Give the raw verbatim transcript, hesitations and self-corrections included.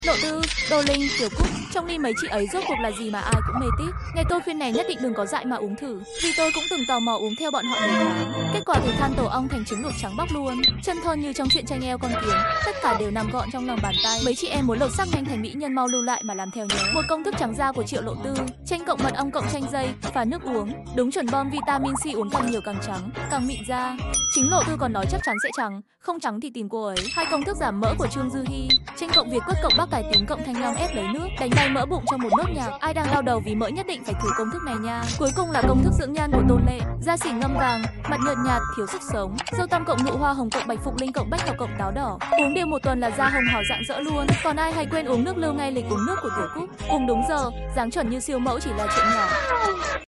Lộ Tư, Đô Linh, Tiểu Cúc, trong ly mấy chị ấy rốt cuộc là gì mà ai cũng mê tít. Nghe tôi khuyên này nhất định đừng có dại mà uống thử, vì tôi cũng từng tò mò uống theo bọn họ nhiều tháng. Kết quả từ than tổ ong thành trứng luộc trắng bóc luôn, chân thon như trong chuyện tranh eo con kiến, tất cả đều nằm gọn trong lòng bàn tay. Mấy chị em muốn lột xác nhanh thành mỹ nhân mau lưu lại mà làm theo nhớ. Một công thức trắng da của Triệu Lộ Tư, chanh cộng mật ong cộng chanh dây và nước uống, đúng chuẩn bom vitamin C, uống càng nhiều càng trắng, càng mịn da. Chính Lộ Tư còn nói chắc chắn sẽ trắng, không trắng thì tìm cô ấy. Hai công thức giảm mỡ của Trương Dư Hi, chanh cộng Việt quất cộng bác cải tím cộng thanh long ép lấy nước, đánh bay mỡ bụng trong một nốt nhạc. Ai đang đau đầu vì mỡ nhất định phải thử công thức này nha. Cuối cùng là công thức dưỡng nhan của Tôn Lệ, da xỉn ngâm vàng, mặt nhợt nhạt, thiếu sức sống, dâu tăm cộng nụ hoa hồng cộng bạch phục linh cộng bách hợp cộng táo đỏ. Uống đều một tuần là da hồng hào rạng rỡ luôn. Còn ai hay quên uống nước lưu ngay lịch uống nước của Tiểu Cúc, uống đúng giờ, dáng chuẩn như siêu mẫu chỉ là chuyện nhỏ.